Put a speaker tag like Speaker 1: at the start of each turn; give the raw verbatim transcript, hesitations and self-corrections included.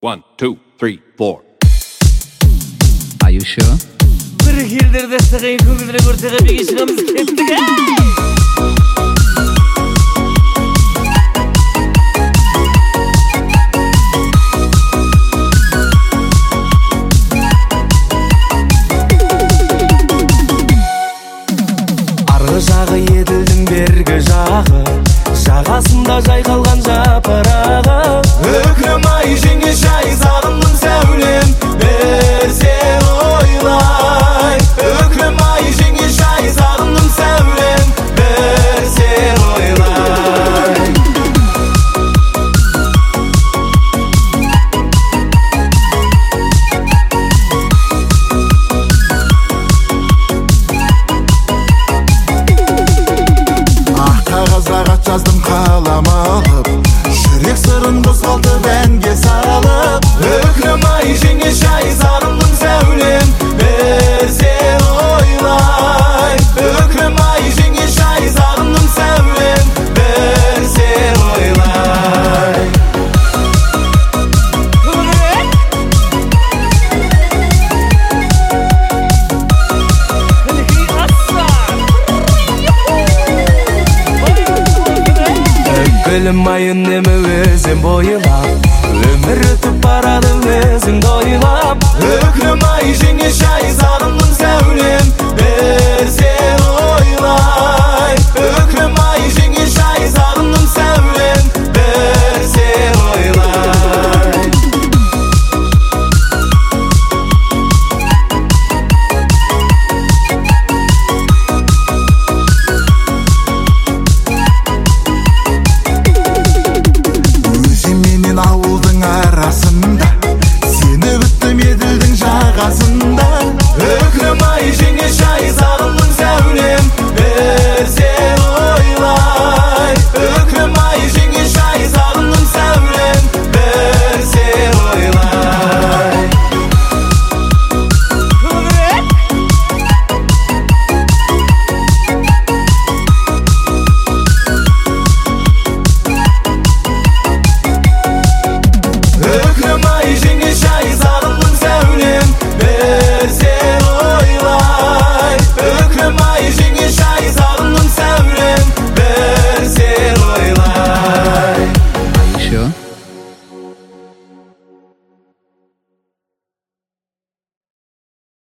Speaker 1: One, two, three, four.
Speaker 2: Are you sure?
Speaker 3: Bir hildirde sığayın köngülüne görsege bir işimiz kettik.
Speaker 4: Argı jağı edildim bergi jağı, жағасында жайқалған жапырағы. Өкінім ай жеңге жай сағындым сәулем, берсе ойлай. Өкінім ай жеңге жай сағындым сәулем, берсе ойлай. Ақ қағазға хат жаздым қалам алып, жүрек сырын қозғалтып әнге салып. Өкінім ай жеңге жай сағындым сәулем, берсе ойлай. Өкінім ай жеңге жай сағындым сәулем, берсе ойлай. Өкілім ай үнемі өзім бойлап, өмір өтіп барады өзіңді ойлап.